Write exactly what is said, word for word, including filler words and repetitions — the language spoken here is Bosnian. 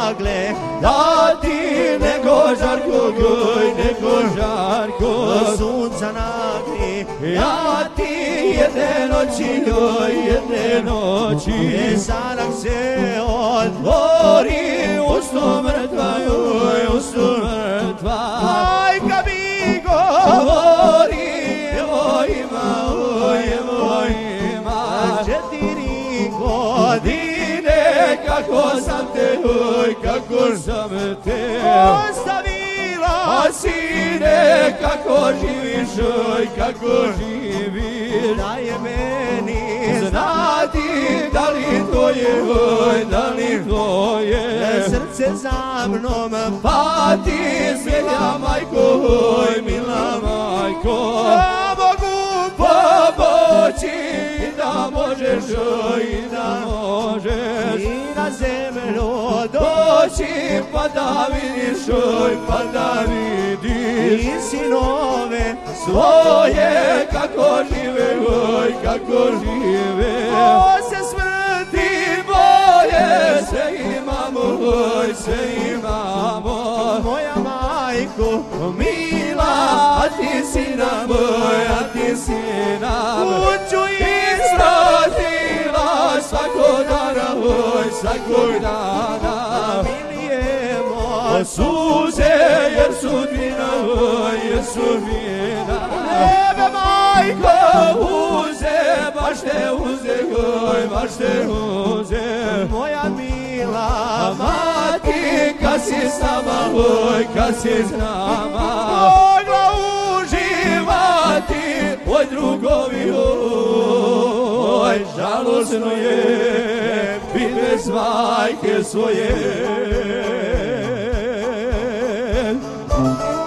nagle, da ti nego žarko goj, nego žarko sunca nagri, ja ti jedne noći goj, jedne noći sanak se otvori, usto mrtva joj, usto mrtva. Majka mi govori, evo ima, oj, evo ima četiri godine, kako sam te, oj, kako sam te ostavila, a sine, kako živiš, oj, kako živiš, da je meni znati, da li tvoje, oj, da li tvoje srce za mnom pati, mila majko, oj, mila majko, da mogu pomoći, da možeš, oj, da možeš i na zemlju doći, pa da vidiš, oj, pa da vidiš i sinove svoje, kako žive, oj, kako žive. O, se smrti boje, sve imamo, oj, sve imamo. Moja majko mila, a ti si nam, oj, a ti si nam kuću izradila svakog dana, oj, svakog dana. Milijemo suze, jer sudbina, oj, jer sudbina tebe, majko, uze, baš te uze, oj, baš te uze. Moja mila mati, kad si s nama, oj, kad si s nama, mogla uživati, oj, drugovi, oj, žalosno je biti bez majke svoje.